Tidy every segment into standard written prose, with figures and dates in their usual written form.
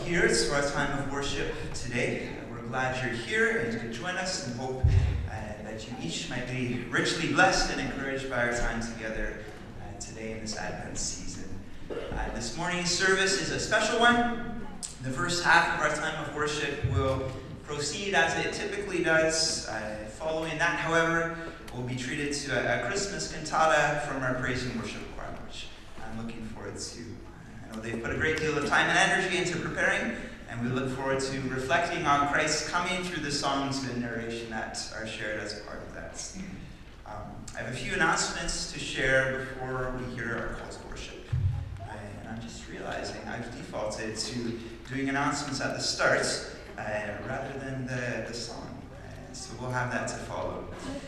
here to our time of worship today. We're glad you're here and you can join us, and hope that you each might be richly blessed and encouraged by our time together today in this Advent season. This morning's service is a special one. The first half of our time of worship will proceed as it typically does. Following that, however, we'll be treated to a Christmas cantata from our praise and worship choir, which I'm looking forward to. I know they've put a great deal of time and energy into preparing, and we look forward to reflecting on Christ's coming through the songs and narration that are shared as part of that. I have a few announcements to share before we hear our calls to worship. And I'm just realizing I've defaulted to doing announcements at the start rather than the song. So we'll have that to follow.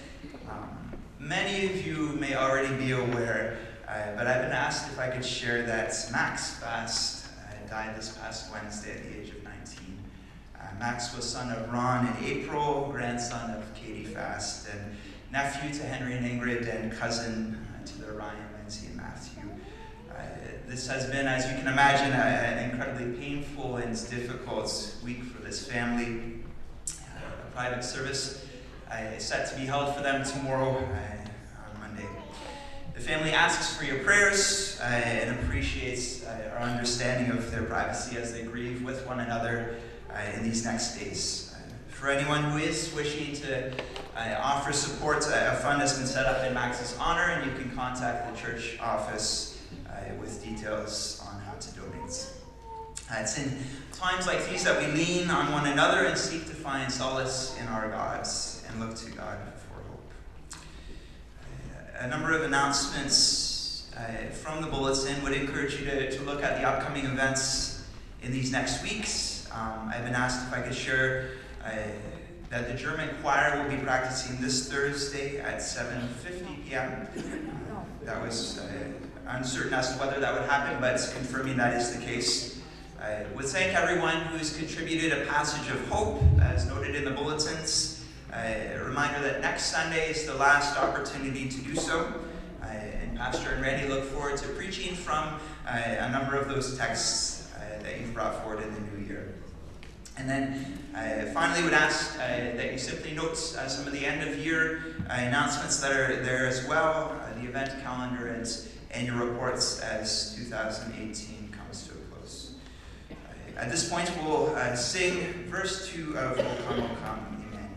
Many of you may already be aware, but I've been asked if I could share that Max Fast died this past Wednesday at the age of 19. Max was son of Ron and April, grandson of Katie Fast, and nephew to Henry and Ingrid, and cousin to their Ryan, Lindsay, and Matthew. This has been, as you can imagine, an incredibly painful and difficult week for this family. A private service is set to be held for them tomorrow on Monday. The family asks for your prayers and appreciates our understanding of their privacy as they grieve with one another in these next days. For anyone who is wishing to offer support, a fund has been set up in Max's honor, and you can contact the church office with details on how to donate. It's in times like these that we lean on one another and seek to find solace in our gods and look to God for hope. A number of announcements from the bulletin would encourage you to look at the upcoming events in these next weeks. I've been asked if I could share that the German choir will be practicing this Thursday at 7:50 p.m. That was uncertain as to whether that would happen, but confirming that is the case. I would thank everyone who's contributed a passage of hope, as noted in the bulletins. A reminder that next Sunday is the last opportunity to do so. And Pastor and Randy look forward to preaching from a number of those texts that you've brought forward in the new year. And then finally would ask that you simply note some of the end-of-year announcements that are there as well, the event calendar and annual reports as 2018 comes to a close. At this point, we'll sing verse 2 of O Come, O Come, Emmanuel.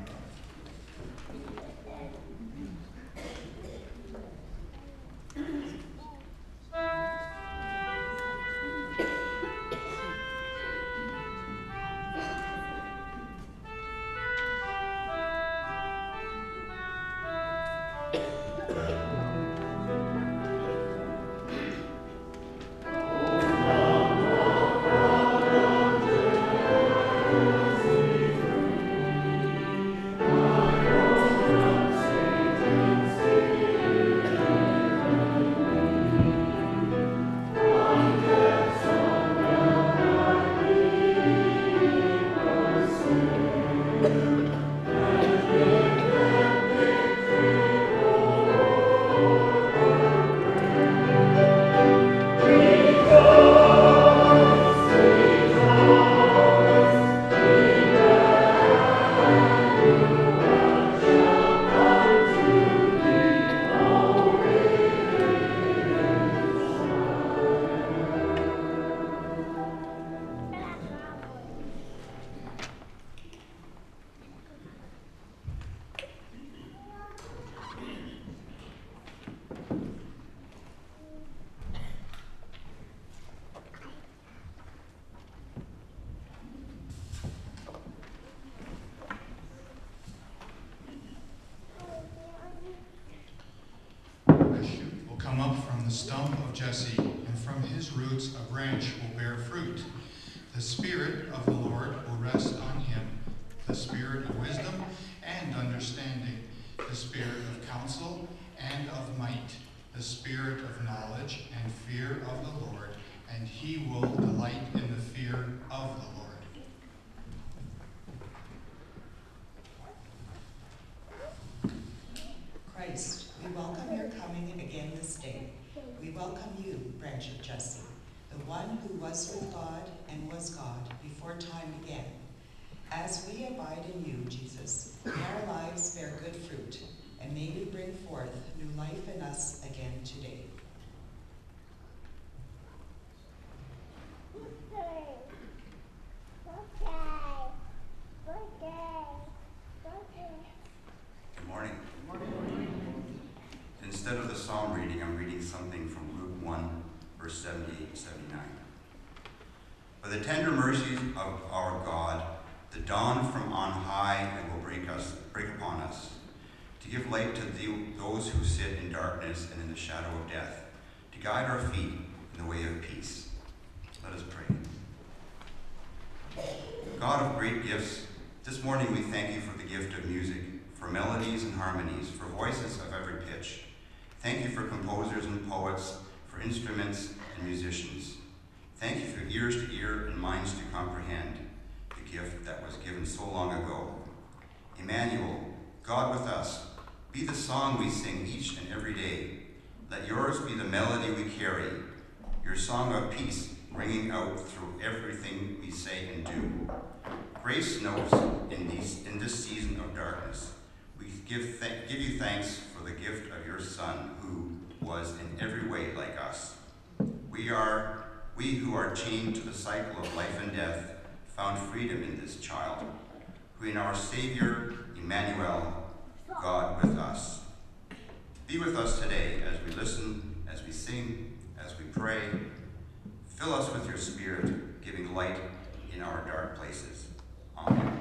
Christ, we welcome your coming again this day. We welcome you, branch of Jesse, the one who was with God and was God before time began. As we abide in you, Jesus, may our lives bear good fruit, and may we bring forth new life in us again today. Good morning. Instead of the psalm reading, I'm reading something from Luke 1, verse 78 and 79. By the tender mercies of our God, the dawn from on high will break upon us, to give light to those who sit in darkness and in the shadow of death, to guide our feet in the way of peace. Let us pray. God of great gifts, this morning we thank you for the gift of music, for melodies and harmonies, for voices of every pitch. Thank you for composers and poets, for instruments and musicians. Thank you for ears to hear and minds to comprehend the gift that was given so long ago. Emmanuel, God with us, be the song we sing each and every day. Let yours be the melody we carry, your song of peace ringing out through everything we say and do. Grace knows in this season of darkness, we give you thanks for the gift of your Son, who was in every way like us. We who are chained to the cycle of life and death found freedom in this child, who in our Savior, Emmanuel, God with us. Be with us today as we listen, as we sing, as we pray. Fill us with your Spirit, giving light in our dark places. Amen.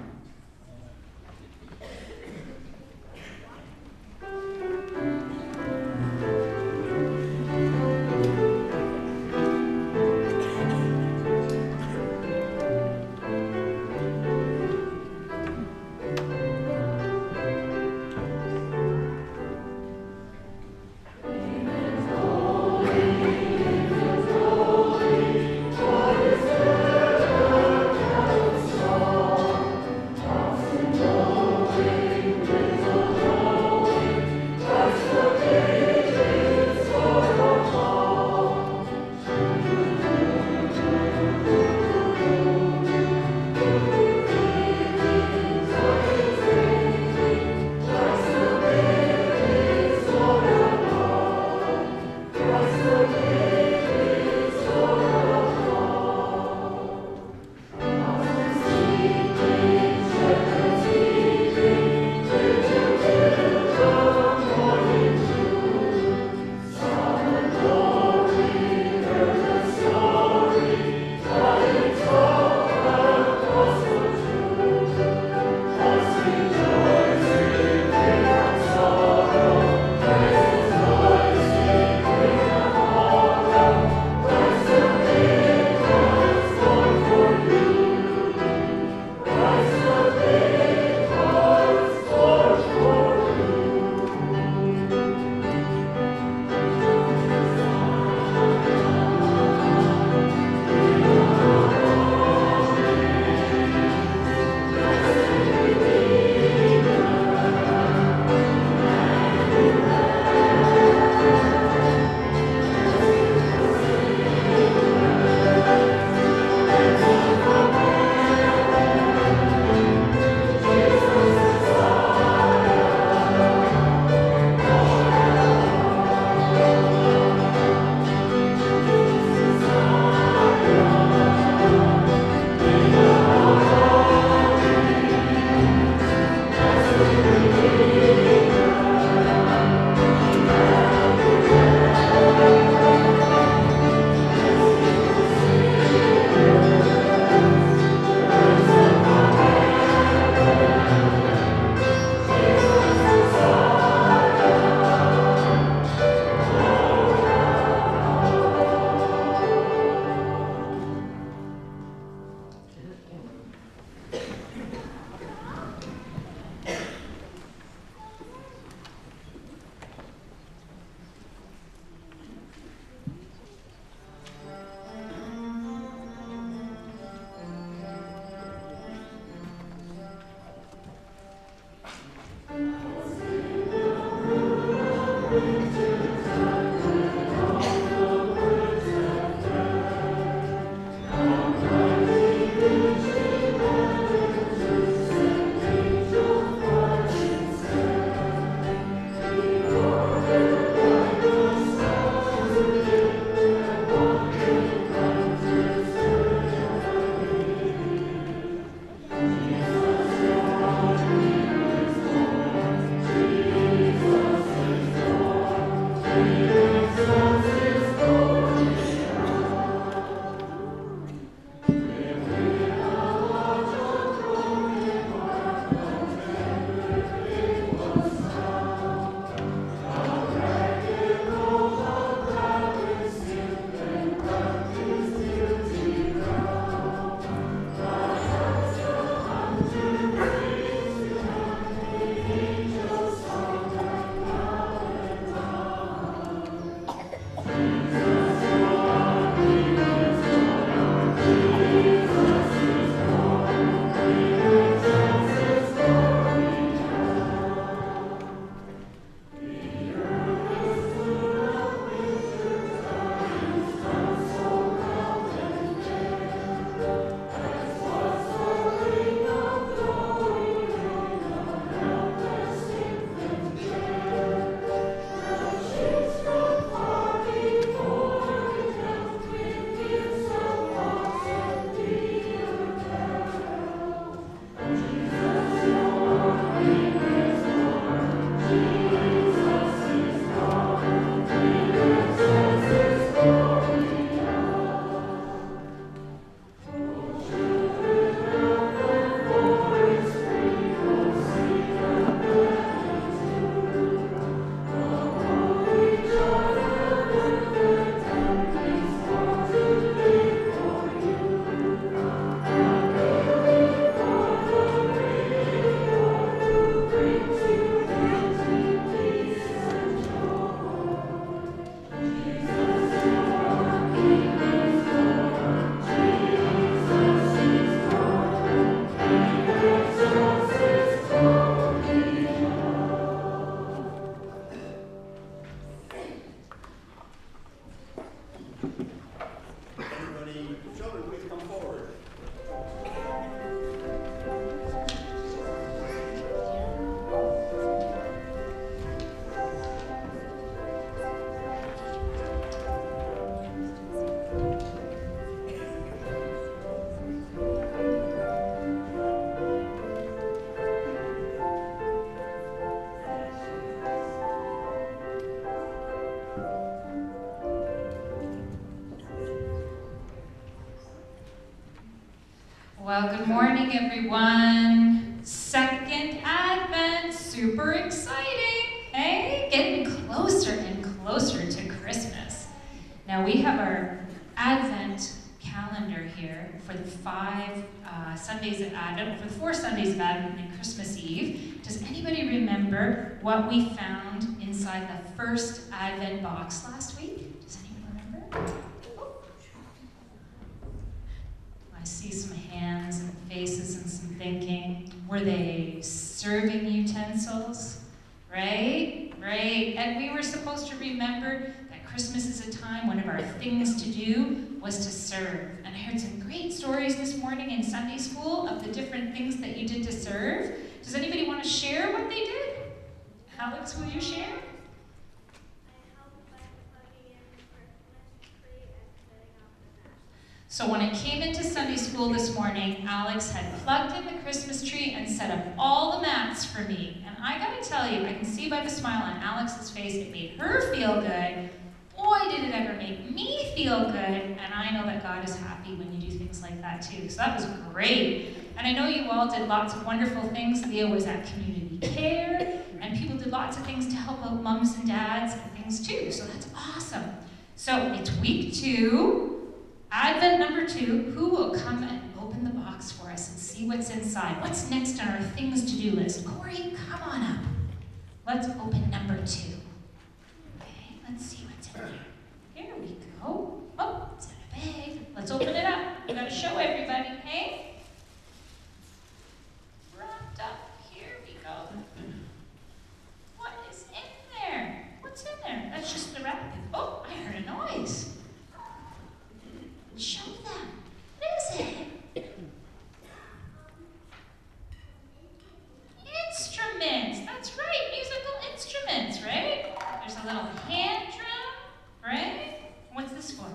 Well, good morning, everyone. Second Advent, super exciting, hey? Getting closer and closer to Christmas. Now, we have our Advent calendar here for the 5 Sundays of Advent, for the 4 Sundays of Advent and Christmas Eve. Does anybody remember what we found inside the first Advent box last week? Does anyone remember? I see some hands and faces and some thinking. Were they serving utensils? Right? Right. And we were supposed to remember that Christmas is a time, one of our things to do was to serve. And I heard some great stories this morning in Sunday school of the different things that you did to serve. Does anybody want to share what they did? Alex, will you share? So when I came into Sunday school this morning, Alex had plugged in the Christmas tree and set up all the mats for me. And I gotta tell you, I can see by the smile on Alex's face, it made her feel good. Boy, did it ever make me feel good. And I know that God is happy when you do things like that too. So that was great. And I know you all did lots of wonderful things. Leah was at community care, and people did lots of things to help out moms and dads and things too. So that's awesome. So it's week 2. Advent number 2, who will come and open the box for us and see what's inside? What's next on our things to do list? Corey, come on up. Let's open number 2. Okay, let's see what's in there. Here we go. Oh, it's in a bag. Let's open it up. We gotta show everybody, hey? Wrapped up. Here we go. What is in there? What's in there? That's just the wrapping. Oh, I heard a noise. Show them. What is it? Instruments. That's right. Musical instruments, right? There's a little hand drum, right? What's this for?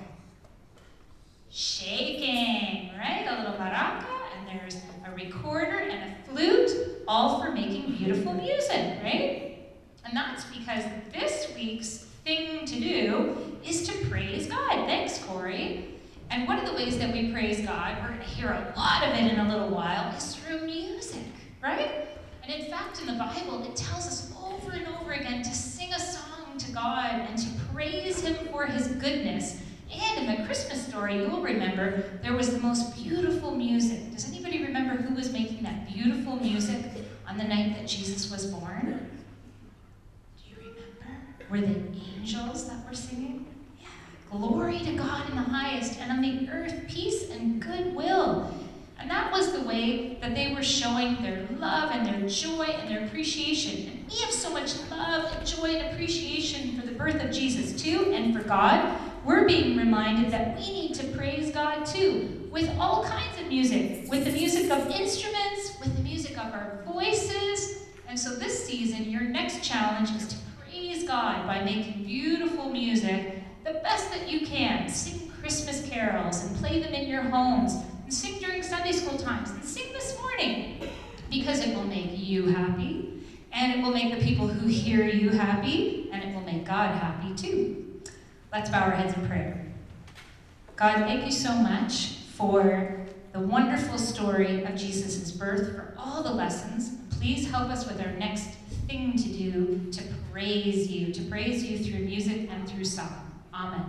Shaking, right? A little maraca, and there's a recorder and a flute, all for making beautiful music, right? And that's because this week's thing to do is to praise God. Thanks, Corey. And one of the ways that we praise God, we're going to hear a lot of it in a little while, is through music, right? And in fact, in the Bible, it tells us over and over again to sing a song to God and to praise Him for His goodness. And in the Christmas story, you'll remember, there was the most beautiful music. Does anybody remember who was making that beautiful music on the night that Jesus was born? Do you remember? Were they angels that were singing? Glory to God in the highest, and on the earth peace and goodwill. And that was the way that they were showing their love and their joy and their appreciation. And we have so much love and joy and appreciation for the birth of Jesus too, and for God. We're being reminded that we need to praise God too, with all kinds of music, with the music of instruments, with the music of our voices. And so this season, your next challenge is to praise God by making beautiful music the best that you can. Sing Christmas carols and play them in your homes, and sing during Sunday school times, and sing this morning, because it will make you happy, and it will make the people who hear you happy, and it will make God happy too. Let's bow our heads in prayer. God, thank you so much for the wonderful story of Jesus' birth, for all the lessons. Please help us with our next thing to do, to praise you through music and through song. Amen.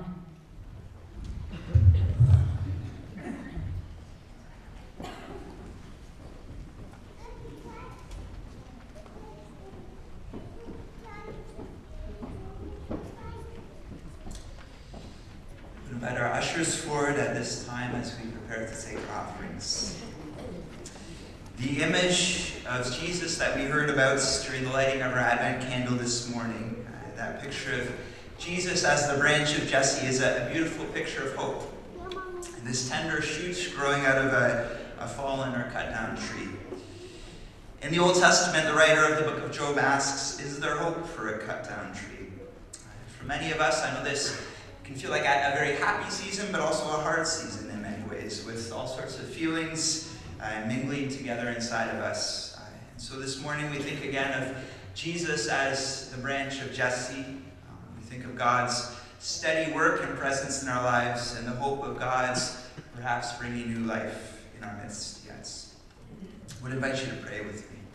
We invite our ushers forward at this time as we prepare to take offerings. The image of Jesus that we heard about during the lighting of our Advent candle this morning, that picture of Jesus as the branch of Jesse, is a beautiful picture of hope. And this tender shoot growing out of a fallen or cut down tree. In the Old Testament, the writer of the book of Job asks, is there hope for a cut down tree? For many of us, I know this can feel like a very happy season, but also a hard season in many ways, with all sorts of feelings mingling together inside of us. And so this morning we think again of Jesus as the branch of Jesse. Think of God's steady work and presence in our lives, and the hope of God's perhaps bringing new life in in our midst yet. I would invite you to pray with me.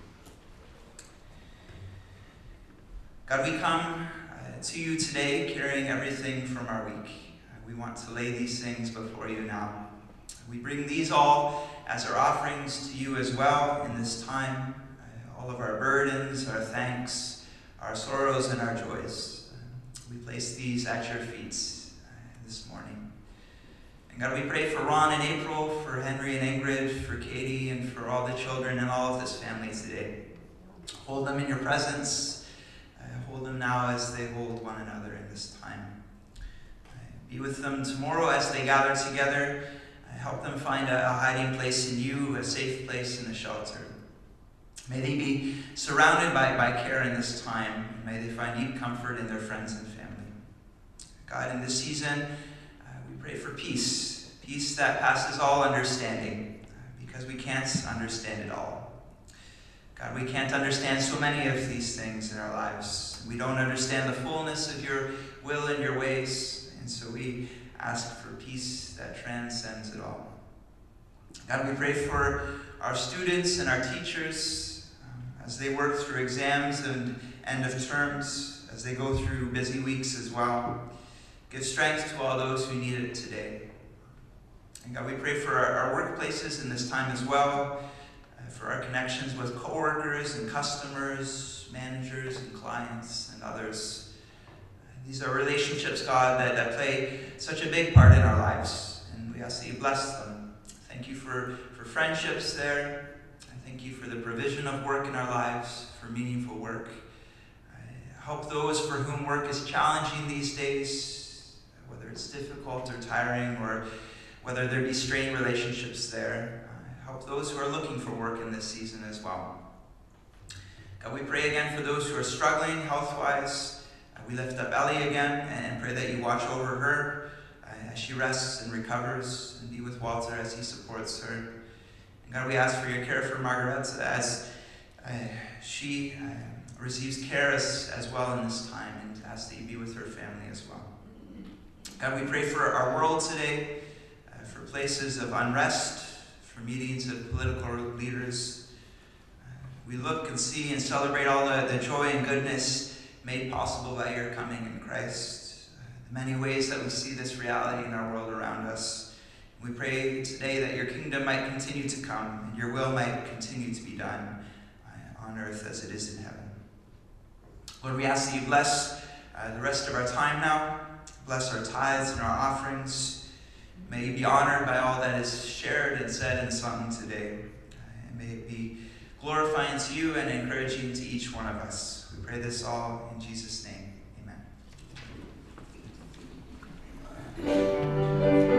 God, we come to you today carrying everything from our week. We want to lay these things before you now. We bring these all as our offerings to you as well in this time. All of our burdens, our thanks, our sorrows, and our joys. We place these at your feet this morning. And God, we pray for Ron and April, for Henry and Ingrid, for Katie, and for all the children and all of this family today. Hold them in your presence. Hold them now as they hold one another in this time. Be with them tomorrow as they gather together. Help them find a hiding place in you, a safe place in a shelter. May they be surrounded by care in this time. May they find deep comfort in their friends and family. God, in this season, we pray for peace. Peace that passes all understanding, because we can't understand it all. God, we can't understand so many of these things in our lives. We don't understand the fullness of your will and your ways, and so we ask for peace that transcends it all. God, we pray for our students and our teachers as they work through exams and end of terms, as they go through busy weeks as well. Give strength to all those who need it today. And God, we pray for our workplaces in this time as well, for our connections with coworkers and customers, managers and clients and others. These are relationships, God, that play such a big part in our lives, and we ask that you bless them. Thank you for friendships there. Thank you for the provision of work in our lives, for meaningful work. Help those for whom work is challenging these days, whether it's difficult or tiring, or whether there be strained relationships there. Help those who are looking for work in this season as well. God, we pray again for those who are struggling health-wise. We lift up Ellie again and pray that you watch over her as she rests and recovers, and be with Walter as he supports her. And God, we ask for your care for Margaret as she receives care as well in this time, and ask that you be with her family as well. God, we pray for our world today, for places of unrest, for meetings of political leaders. We look and see and celebrate all the joy and goodness made possible by your coming in Christ. The many ways that we see this reality in our world around us. We pray today that your kingdom might continue to come, and your will might continue to be done on earth as it is in heaven. Lord, we ask that you bless the rest of our time now. Bless our tithes and our offerings. May you be honored by all that is shared and said and sung today. And may it be glorifying to you and encouraging to each one of us. We pray this all in Jesus' name. Amen.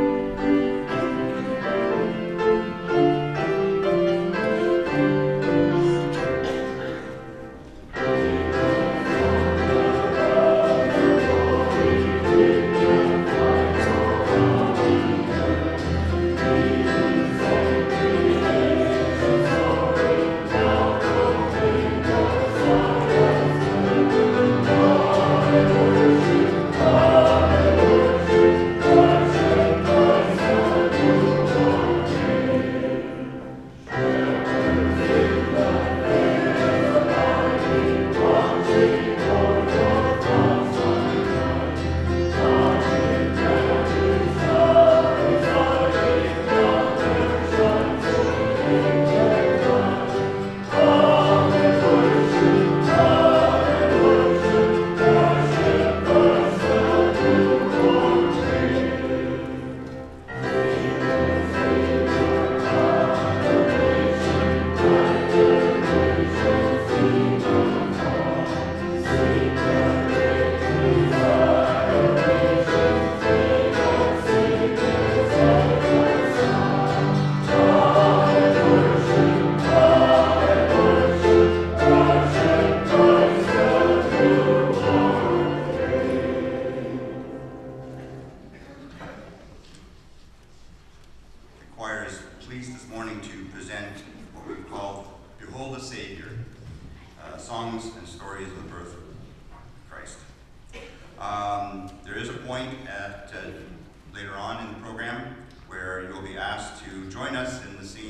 There is a point later on in the program where you'll be asked to join us in the singing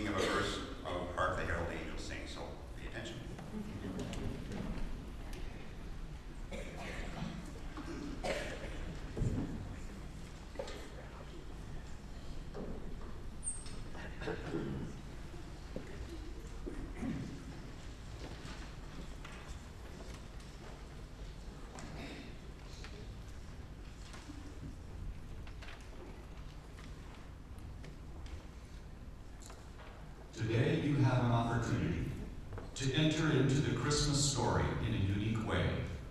opportunity to enter into the Christmas story in a unique way.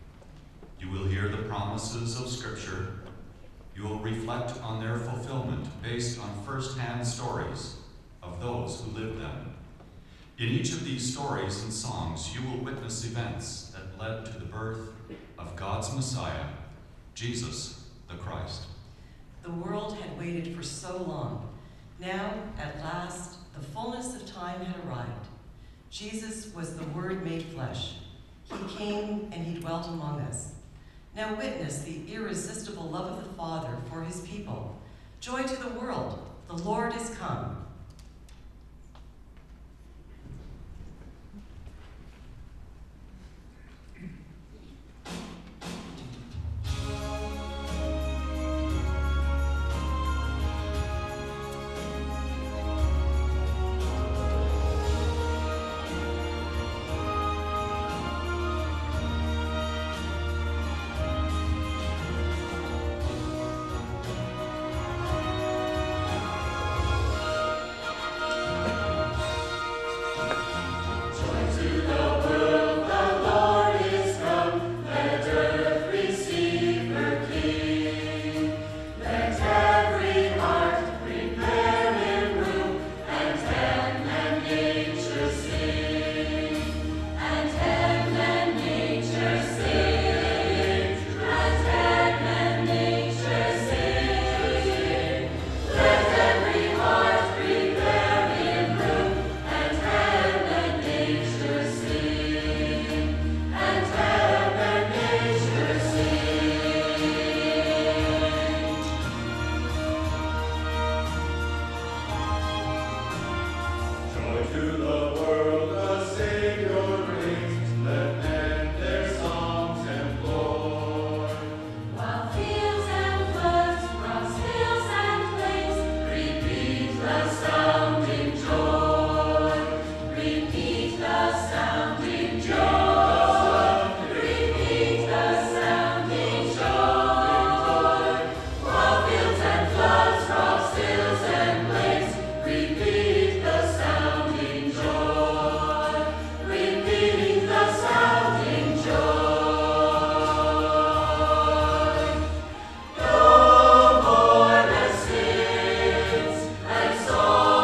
You will hear the promises of Scripture. You will reflect on their fulfillment based on first-hand stories of those who lived them. In each of these stories and songs, you will witness events that led to the birth of God's Messiah, Jesus the Christ. The world had waited for so long. Now, at last, the fullness of time had arrived. Jesus was the Word made flesh. He came and he dwelt among us. Now witness the irresistible love of the Father for his people. Joy to the world, the Lord is come. Soul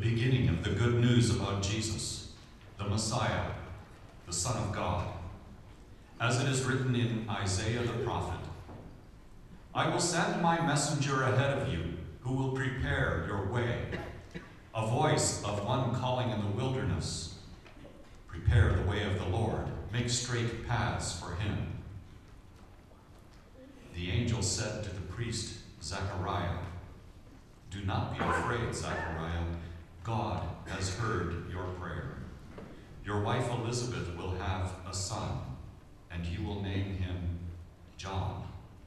beginning of the good news about Jesus, the Messiah, the Son of God. As it is written in Isaiah the prophet, I will send my messenger ahead of you, who will prepare your way, a voice of one calling in the wilderness. Prepare the way of the Lord, make straight paths for him. The angel said to the priest Zechariah, do not be afraid, Zechariah. God has heard your prayer. Your wife Elizabeth will have a son, and you will name him John.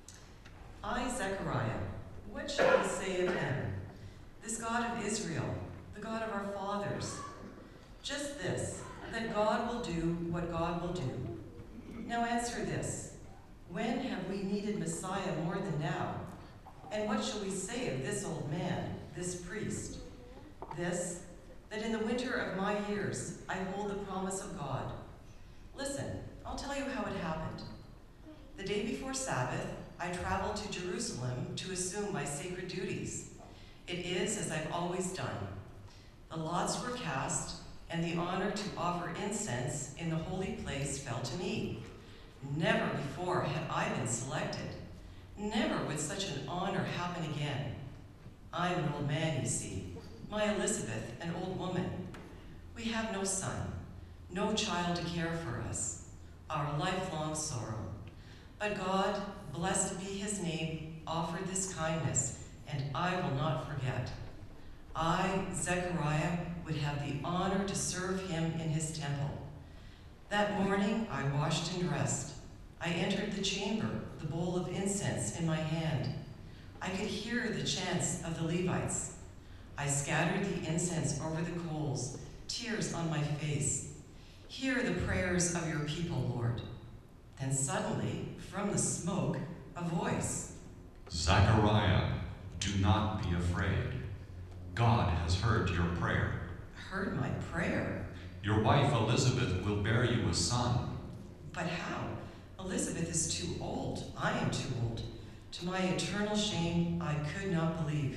I, Zechariah, what shall we say of him? This God of Israel, the God of our fathers. Just this, that God will do what God will do. Now answer this. When have we needed Messiah more than now? And what shall we say of this old man, this priest? This, that in the winter of my years I hold the promise of God. Listen, I'll tell you how it happened. The day before Sabbath, I traveled to Jerusalem to assume my sacred duties. It is as I've always done. The lots were cast, and the honor to offer incense in the holy place fell to me. Never before had I been selected. Never would such an honor happen again. I'm an old man, you see. My Elizabeth, an old woman. We have no son, no child to care for us, our lifelong sorrow. But God, blessed be his name, offered this kindness, and I will not forget. I, Zechariah, would have the honor to serve him in his temple. That morning I washed and dressed. I entered the chamber, the bowl of incense in my hand. I could hear the chants of the Levites. I scattered the incense over the coals, tears on my face. Hear the prayers of your people, Lord. Then suddenly, from the smoke, a voice. Zechariah, do not be afraid. God has heard your prayer. Heard my prayer? Your wife Elizabeth will bear you a son. But how? Elizabeth is too old. I am too old. To my eternal shame, I could not believe.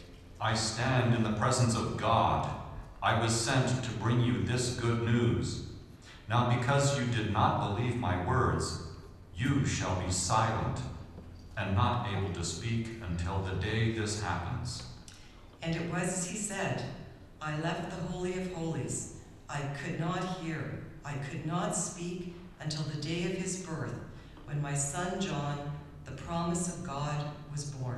I stand in the presence of God. I was sent to bring you this good news. Now because you did not believe my words, you shall be silent and not able to speak until the day this happens. And it was as he said, I left the Holy of Holies. I could not hear, I could not speak until the day of his birth, when my son John, the promise of God, was born.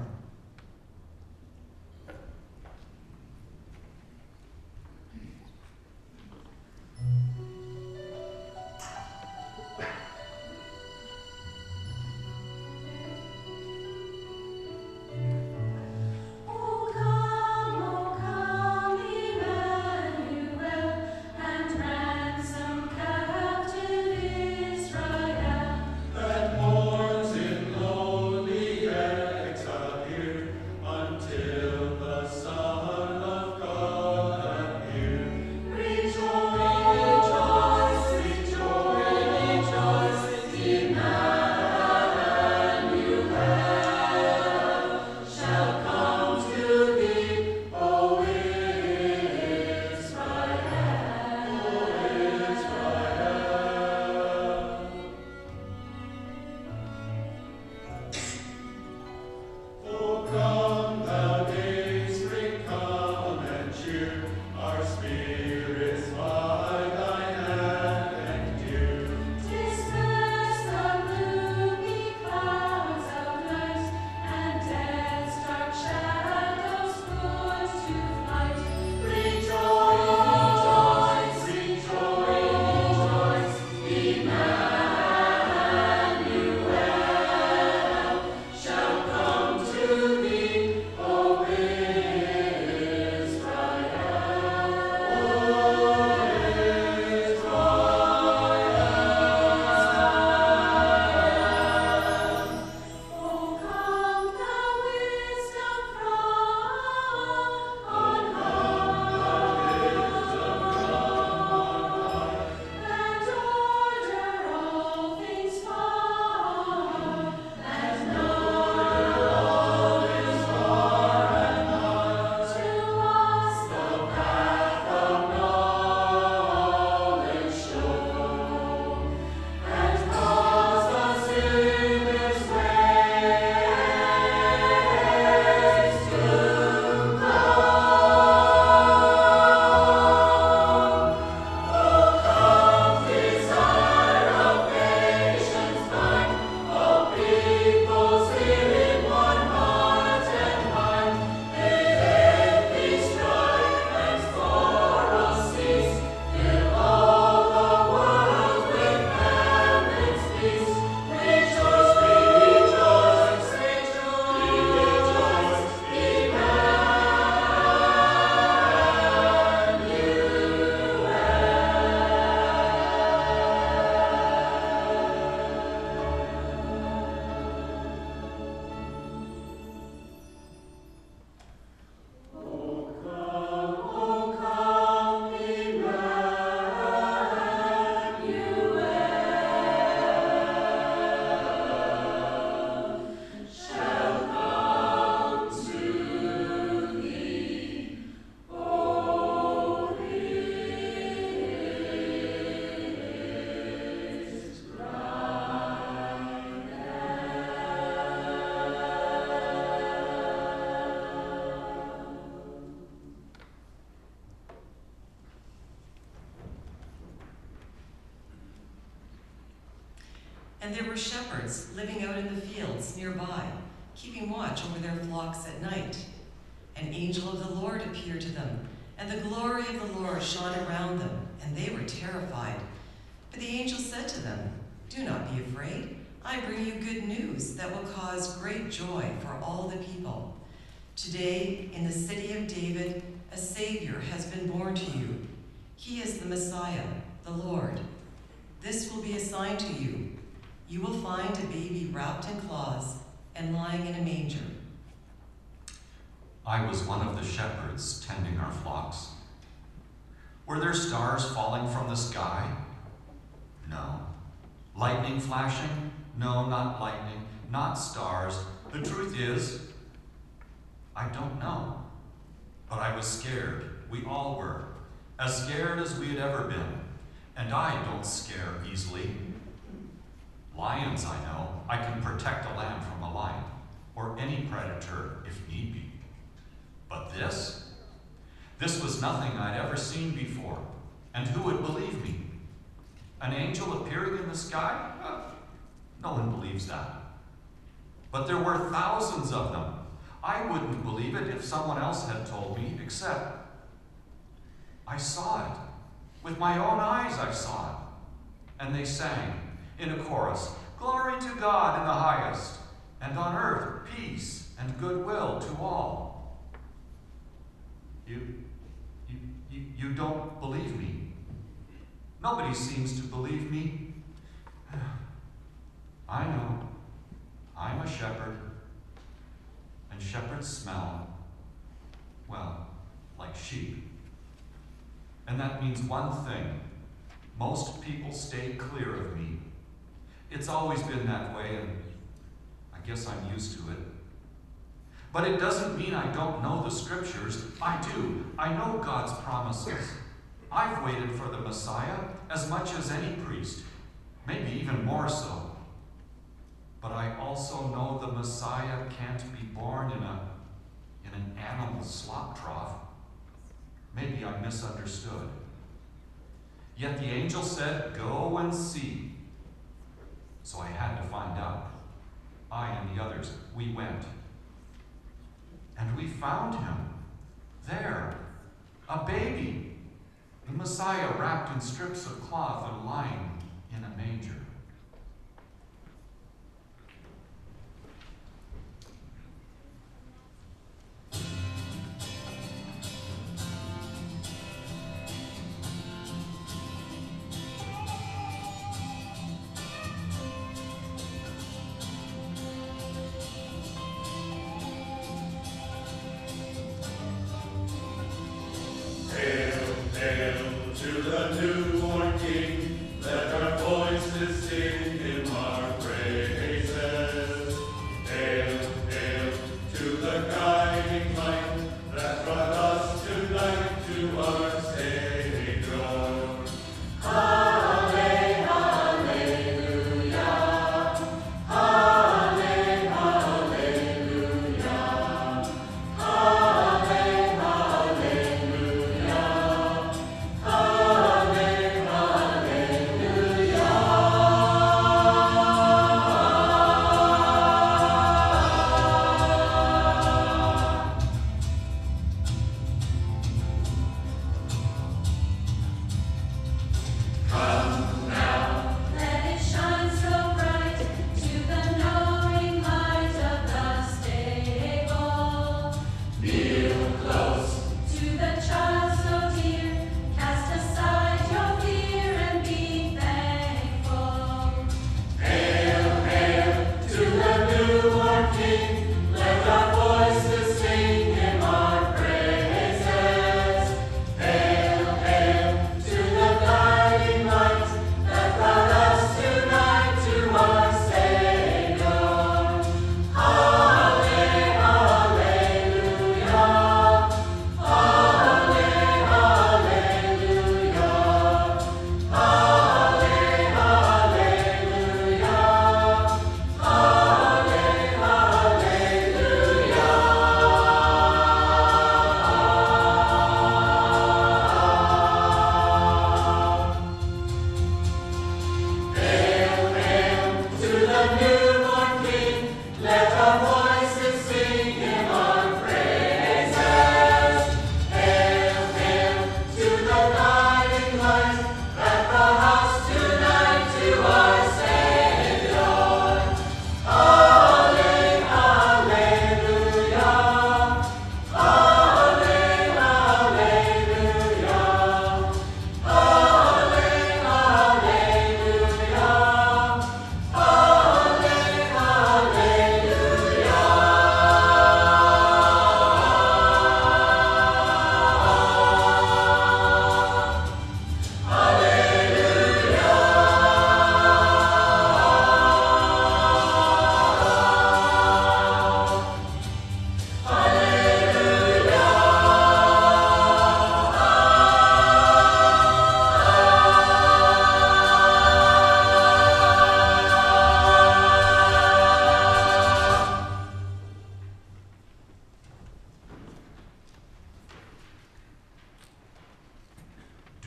Oh And there were shepherds living out in the fields nearby, keeping watch over their flocks at night. An angel of the Lord appeared to them, and the glory of the Lord shone around them, and they were terrified. But the angel said to them, "Do not be afraid. I bring you good news that will cause great joy for all the people. Today, in the city of David, a Savior has been born to you. He is the Messiah, the Lord. This will be a sign to you. You will find a baby wrapped in cloths and lying in a manger." I was one of the shepherds tending our flocks. Were there stars falling from the sky? No. Lightning flashing? No, not lightning, not stars. The truth is, I don't know. But I was scared. We all were. As scared as we had ever been. And I don't scare easily. Lions, I know. I can protect a lamb from a lion, or any predator if need be. But this was nothing I'd ever seen before. And who would believe me? An angel appearing in the sky? No one believes that. But there were thousands of them. I wouldn't believe it if someone else had told me, except I saw it. With my own eyes I saw it. And they sang in a chorus, "Glory to God in the highest, and on earth peace and goodwill to all." You don't believe me. Nobody seems to believe me. I know. I'm a shepherd. And shepherds smell, well, like sheep. And that means one thing. Most people stay clear of me. It's always been that way, and I guess I'm used to it. But it doesn't mean I don't know the scriptures. I do. I know God's promises. I've waited for the Messiah as much as any priest, maybe even more so. But I also know the Messiah can't be born in an animal slop trough. Maybe I misunderstood. Yet the angel said, "Go and see." So I had to find out. I and the others, we went. And we found him. There, a baby. The Messiah wrapped in strips of cloth and lying in a manger. Hail, hail to the newborn King, let our voices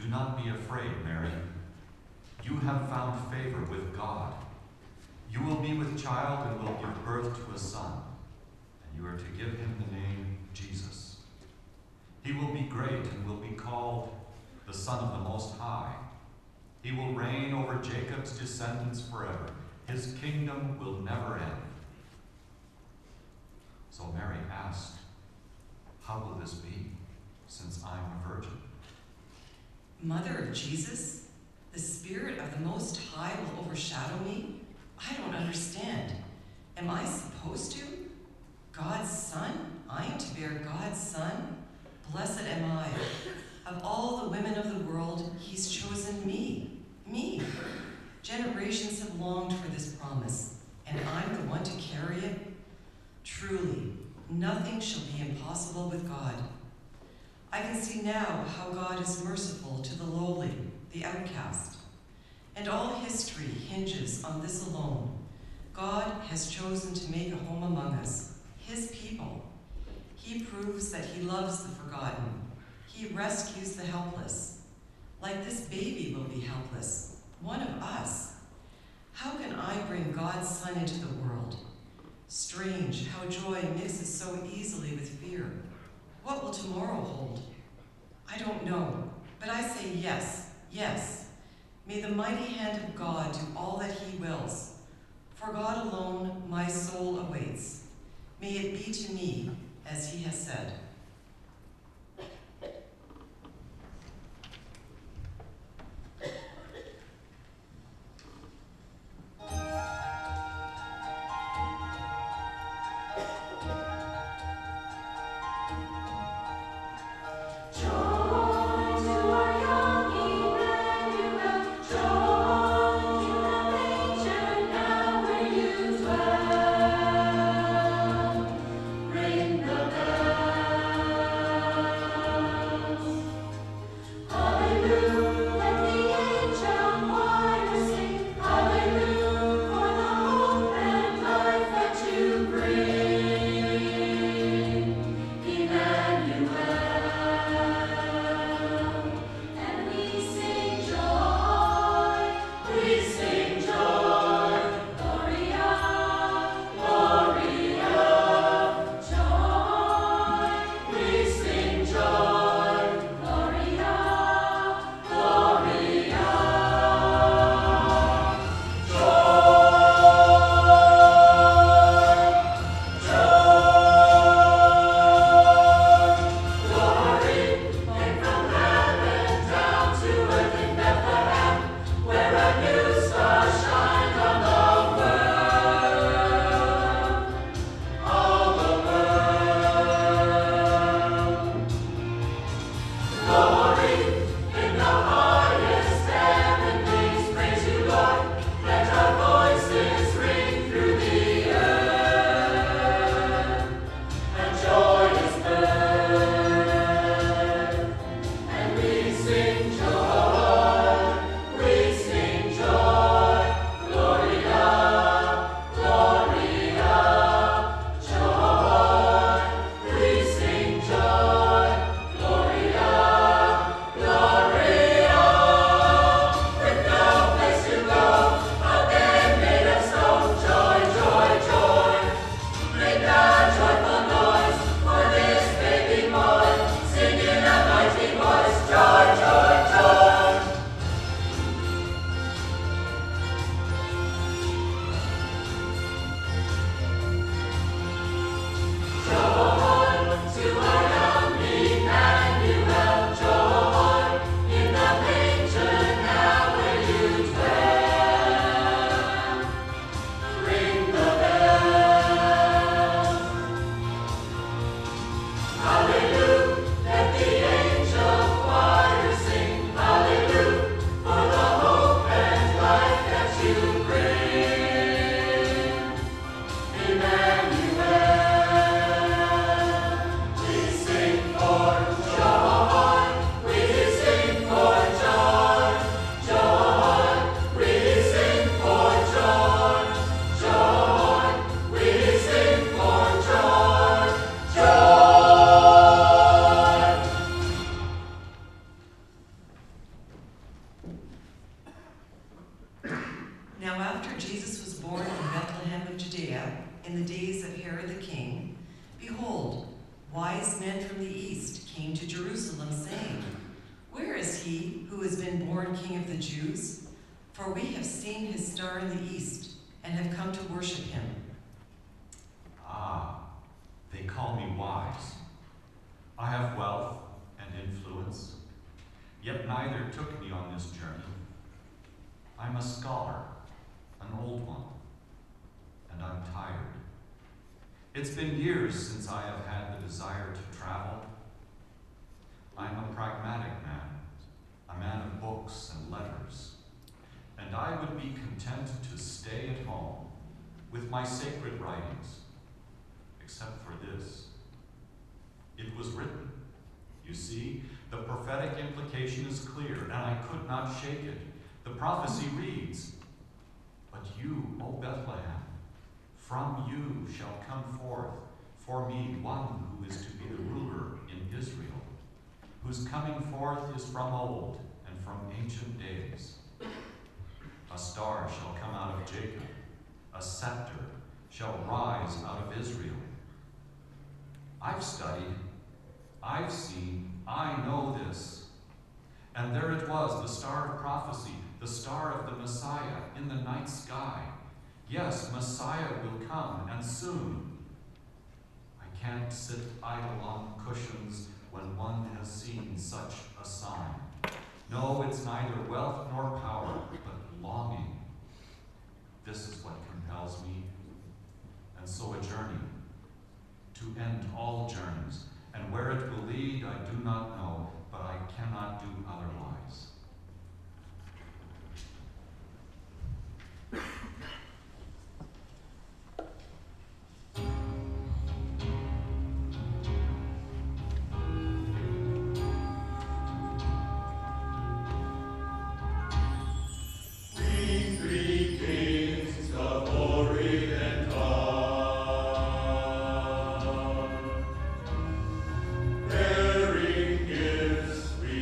not be afraid, Mary. You have found favor with God. You will be with child and will give birth to a son, and you are to give him the name Jesus. He will be great and will be called the Son of the Most High. He will reign over Jacob's descendants forever. His kingdom will never end. So Mary asked, how will this be, since I'm a virgin? Mother of Jesus, the Spirit of the Most High will overshadow me? I don't understand. Am I supposed to? God's Son? I am to bear God's Son? Blessed am I. Of all the women of the world, he's chosen me. Me. Generations have longed for this promise, and I'm the one to carry it. Truly, nothing shall be impossible with God. I can see now how God is merciful to the lowly, the outcast. And all history hinges on this alone. God has chosen to make a home among us, his people. He proves that he loves the forgotten. He rescues the helpless. Like this baby will be helpless, one of us. How can I bring God's Son into the world? Strange how joy mixes so easily with fear. What will tomorrow hold? I don't know, but I say yes, yes. May the mighty hand of God do all that he wills. For God alone my soul awaits. May it be to me as he has said. Ring the bell. after Jesus was born in Bethlehem of Judea, in the days of Herod the king, behold, wise men from the east came to Jerusalem, saying, "Where is he who has been born King of the Jews? For we have seen his star in the east, and have come to worship him." Ah, they call me wise. I have wealth and influence, yet neither took me on this journey. I'm a scholar, an old one, and I'm tired. It's been years since I have had the desire to travel. I'm a pragmatic man, a man of books and letters, and I would be content to stay at home with my sacred writings, except for this. It was written. You see, the prophetic implication is clear, and I could not shake it. The prophecy reads, "But you, O Bethlehem, from you shall come forth for me one who is to be the ruler in Israel, whose coming forth is from old and from ancient days. A star shall come out of Jacob, a scepter shall rise out of Israel." I've studied, I've seen, I know this. And there it was, the star of prophecy, the star of the Messiah in the night sky. Yes, Messiah will come, and soon. I can't sit idle on cushions when one has seen such a sign. No, it's neither wealth nor power, but longing. This is what compels me. And so a journey, to end all journeys, and where it will lead I do not know, but I cannot do otherwise. Bearing gifts, we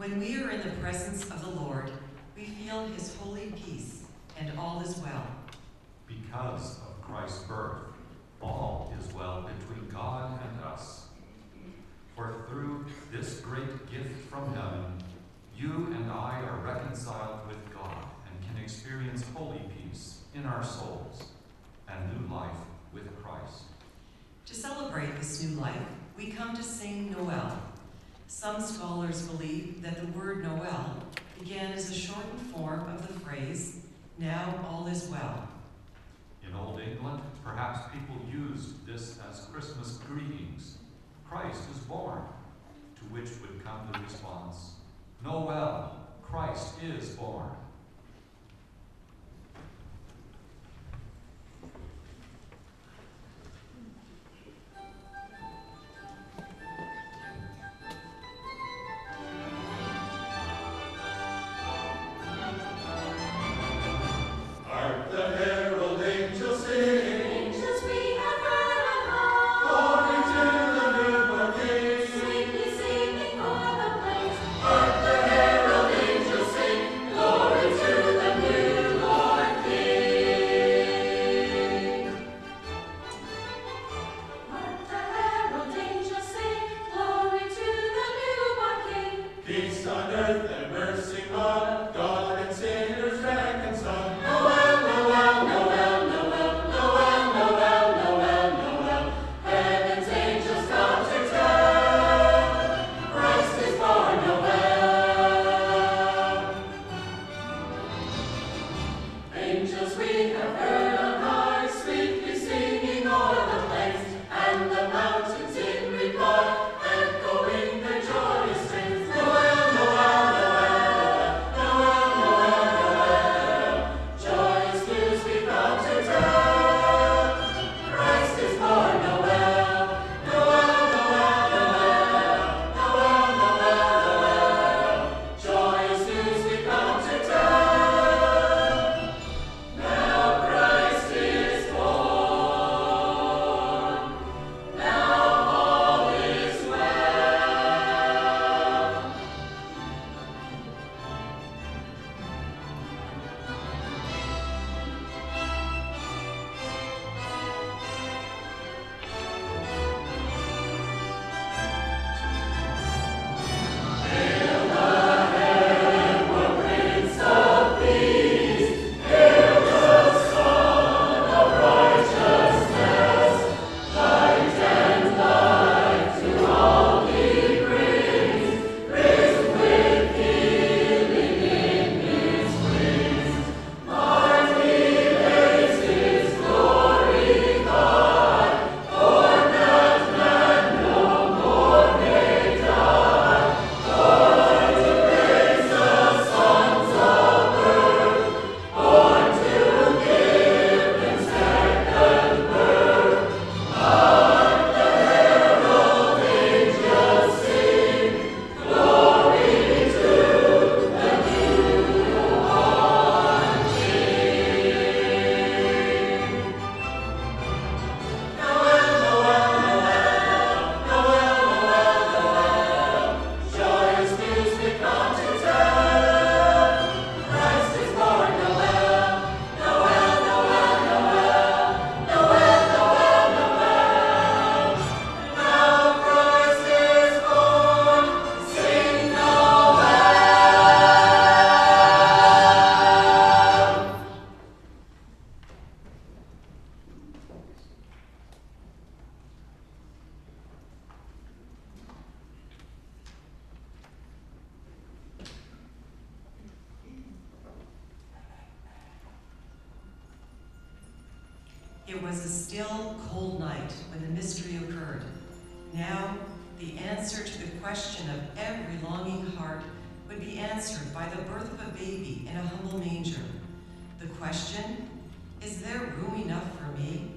When we are in the presence of the Lord, we feel his holy peace, and all is well. Because of Christ's birth, all is well between God and us. For through this great gift from heaven, you and I are reconciled with God and can experience holy peace in our souls and new life with Christ. To celebrate this new life, we come to sing Noel. Some scholars believe that the word Noel began as a shortened form of the phrase, "Now all is well." In Old England, perhaps people used this as Christmas greetings. Christ is born, to which would come the response, Noel, Christ is born. It was a still, cold night when the mystery occurred. Now, the answer to the question of every longing heart would be answered by the birth of a baby in a humble manger. The question, is there room enough for me?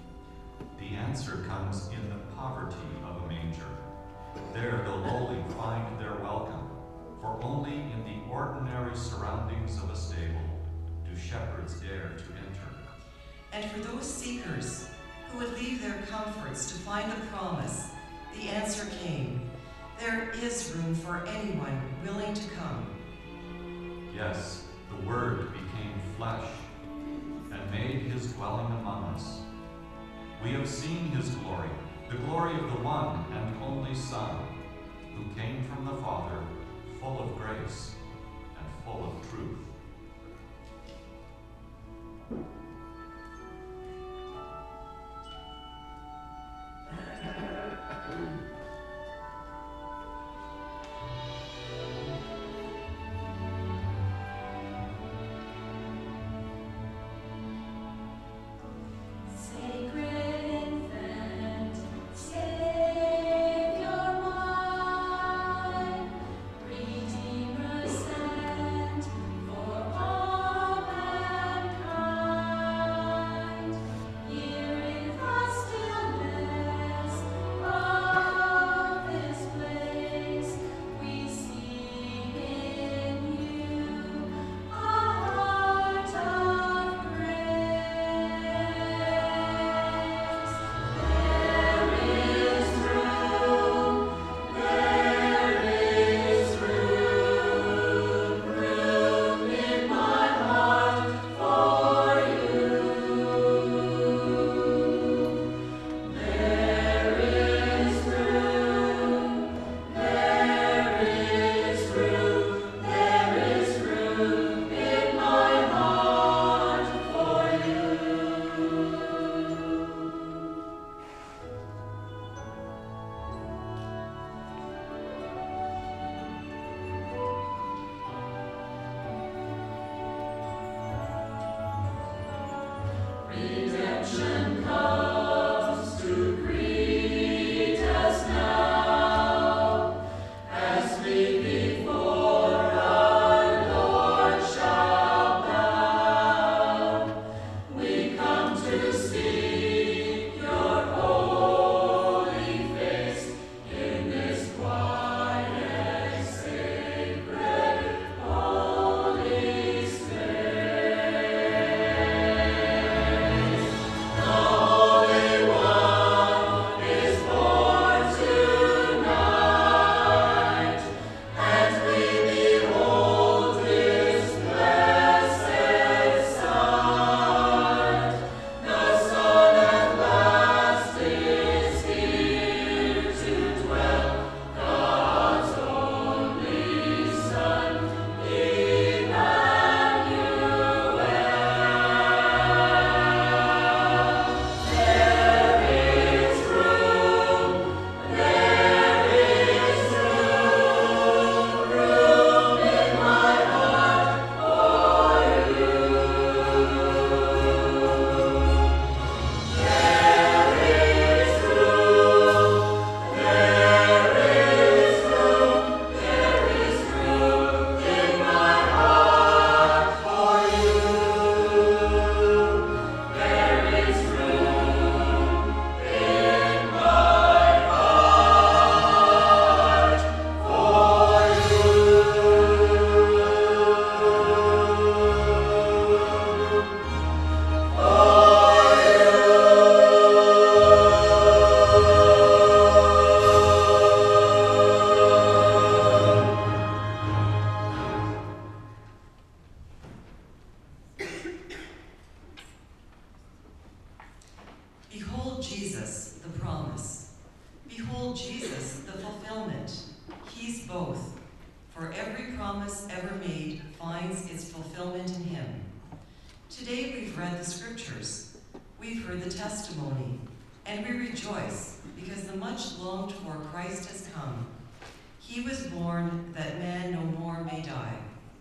The answer comes in the poverty of a manger. There the lowly find their welcome, for only in the ordinary surroundings of a stable do shepherds dare to enter. And for those seekers who would leave their comforts to find the promise, the answer came. There is room for anyone willing to come. Yes, the Word became flesh and made his dwelling among us. We have seen his glory, the glory of the one and only Son, who came from the Father, full of grace and full of truth. Behold Jesus, the promise. Behold Jesus, the fulfillment. He's both. For every promise ever made finds its fulfillment in him. Today we've read the scriptures. We've heard the testimony. And we rejoice because the much longed for Christ has come. He was born that man no more may die.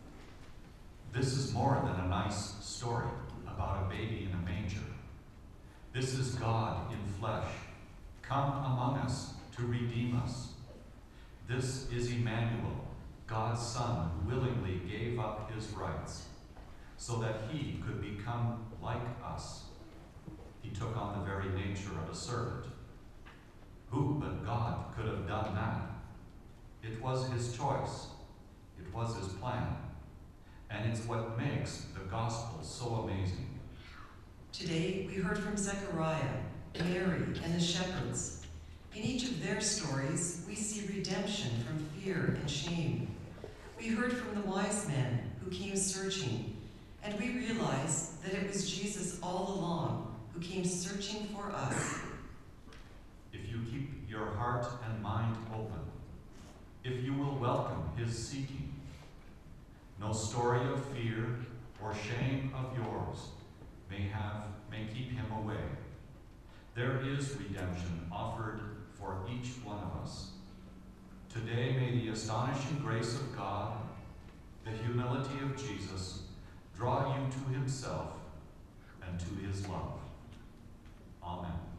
This is more than a nice story about a baby in a manger. This is God in flesh, come among us to redeem us. This is Emmanuel, God's Son, who willingly gave up his rights so that he could become like us. He took on the very nature of a servant. Who but God could have done that? It was his choice. It was his plan. And it's what makes the gospel so amazing. Today we heard from Zechariah, Mary, and the shepherds. In each of their stories, we see redemption from fear and shame. We heard from the wise men who came searching, and we realized that it was Jesus all along who came searching for us. If you keep your heart and mind open, if you will welcome his seeking, no story of fear or shame of yours may keep him away. There is redemption offered for each one of us. Today may the astonishing grace of God, the humility of Jesus, draw you to himself and to his love. Amen.